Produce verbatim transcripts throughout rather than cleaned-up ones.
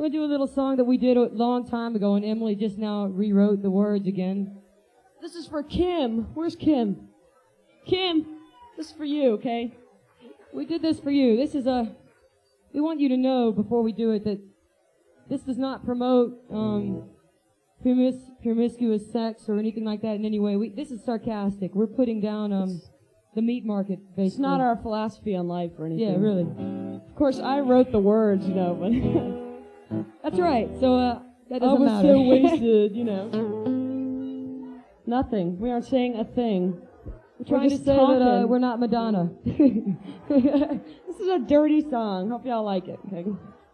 going to do a little song that we did a long time ago, and Emily just now rewrote the words again. This is for Kim. Where's Kim? Kim, this is for you, okay? We did this for you. This is a... We want you to know before we do it that this does not promote um, promis- promiscuous sex or anything like that in any way. We, this is sarcastic. We're putting down um, the meat market, basically. It's not our philosophy on life or anything. Yeah, really. Of course, I wrote the words, you know, but... That's right. So uh, that doesn't I was matter. so wasted, you know. Nothing. We aren't saying a thing. We're trying to just say talking. that uh, we're not Madonna. This is a dirty song. Hope y'all like it. Okay.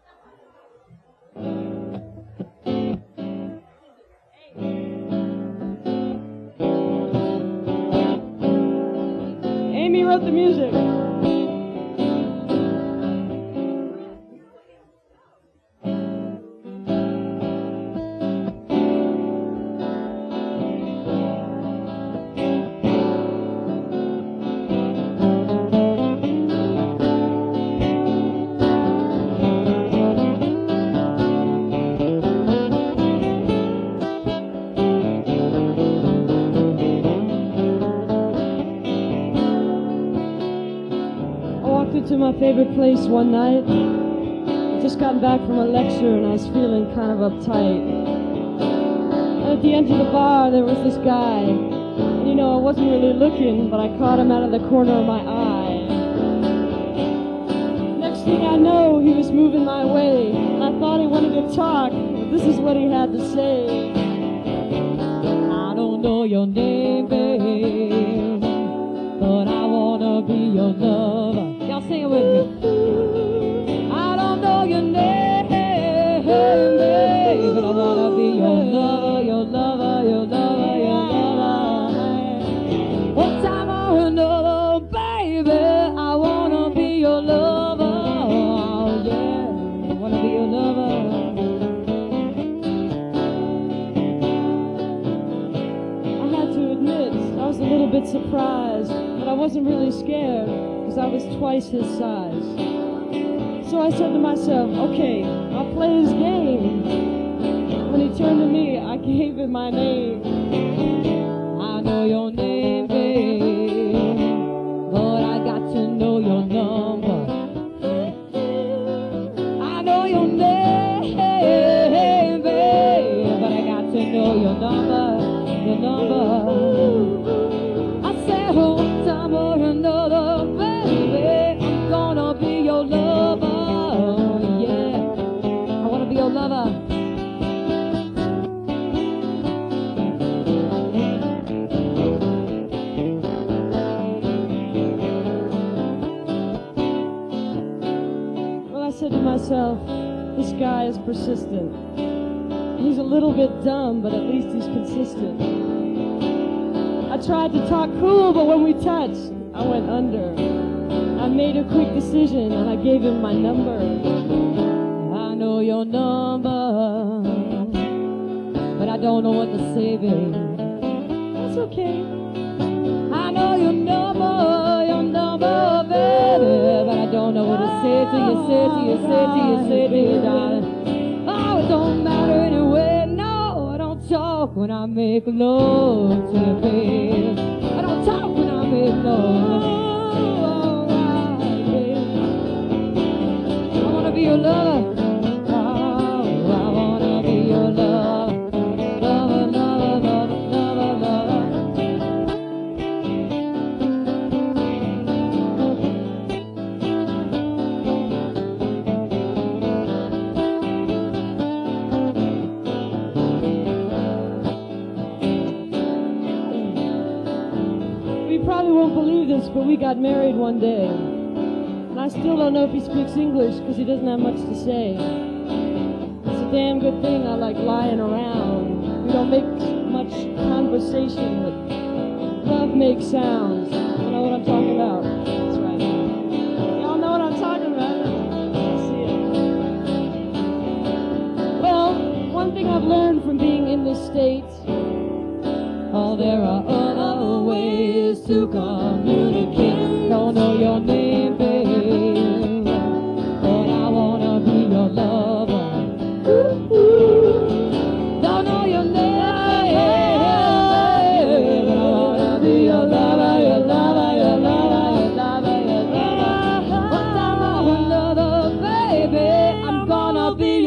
Amy wrote the music. To my favorite place one night. I'd just gotten back from a lecture and I was feeling kind of uptight. And at the end of the bar there was this guy. And you know, I wasn't really looking, but I caught him out of the corner of my eye. Next thing I know, he was moving my way, and I thought he wanted to talk, but this is what he had to say. I don't know your name, babe, but I wanna be your lover. Y'all sing it with me. I don't know your name, babe, but I wanna be your lover, your lover, your lover, your lover. One time or another, baby, I wanna be your lover. Oh, yeah, I wanna be your lover. I had to admit, I was a little bit surprised, but I wasn't really scared, because I was twice his size. So I said to myself, okay, I'll play his game. When he turned to me, I gave him my name. I know your name, babe, but I got to know your number. I know your name, babe, but I got to know your number, your number. I said one time or another, baby, I'm gonna be your lover. Yeah, I wanna be your lover. Well, I said to myself, this guy is persistent. He's a little bit dumb, but at least he's consistent. I tried to talk cool, but when we touched, I went under. I made a quick decision, and I gave him my number. I know your number, but I don't know what to say, babe. That's okay. I know your number, your number, baby, but I don't know what to say to you, say to you, say to you, say to you, darling. Oh, it don't matter anyway, no, I don't talk when I make love to you, babe. I don't talk when I make love. Oh, alright, babe. I wanna be your lover. Oh, I wanna be your lover. Lover, lover, lover, lover, lover. Probably won't believe this, but we got married one day. And I still don't know if he speaks English because he doesn't have much to say. It's a damn good thing I like lying around. We don't make much conversation, but love makes sounds. You know what I'm talking about? That's right. Y'all know what I'm talking about. I see it. Well, one thing I've learned from being in this state, oh, there are other ways to communicate. Don't know your name, babe, but I wanna be your lover.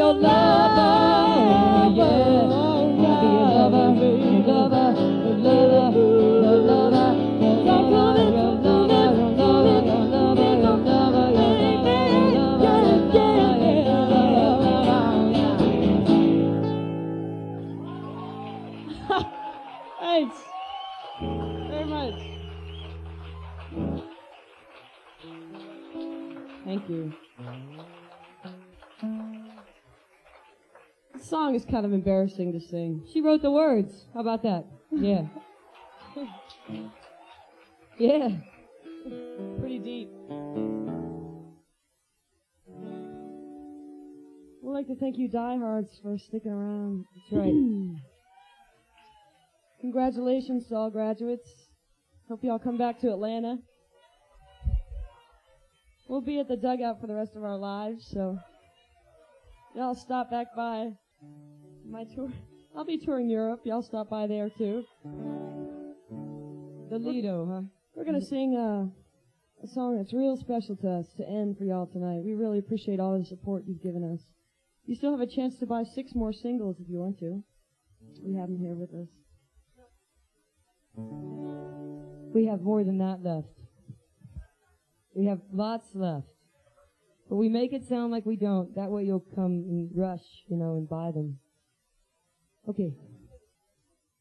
your lover, yeah. Be your lover, your lover, your lover, your lover. Don't call it your lover, your lover, your lover, your lover, your lover. Thanks very much. Thank you. This song is kind of embarrassing to sing. She wrote the words. How about that? Yeah. Yeah. Pretty deep. We'd like to thank you diehards for sticking around. That's right. Congratulations to all graduates. Hope y'all come back to Atlanta. We'll be at the dugout for the rest of our lives, so y'all stop back by my tour. I'll be touring Europe. Y'all stop by there too. The Lido, huh? We're gonna sing uh, a song that's real special to us to end for y'all tonight. We really appreciate all the support you've given us. You still have a chance to buy six more singles if you want to. We have them here with us. We have more than that left. We have lots left. But we make it sound like we don't. That way you'll come and rush, you know, and buy them. Okay.